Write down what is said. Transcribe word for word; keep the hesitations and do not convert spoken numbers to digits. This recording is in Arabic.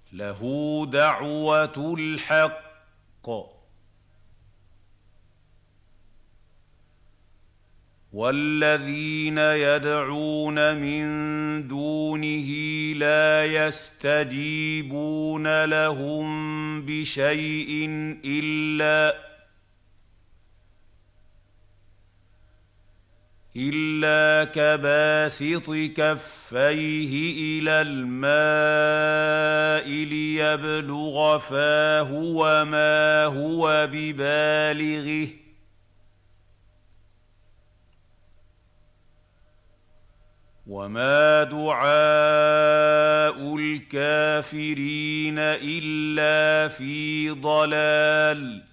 لَهُ دَعْوَةُ الْحَقِّ ۖ وَالَّذِينَ يَدْعُونَ مِن دُونِهِ لَا يَسْتَجِيبُونَ لَهُم بِشَيْءٍ إِلَّا إِلَّا كَبَاسِطِ كَفَّيْهِ إِلَى الْمَاءِ لِيَبْلُغَ فَاهُ وَمَا هُوَ بِبَالِغِهِ ۚ وَمَا دُعَاءُ الْكَافِرِينَ إِلَّا فِي ضَلَالٍ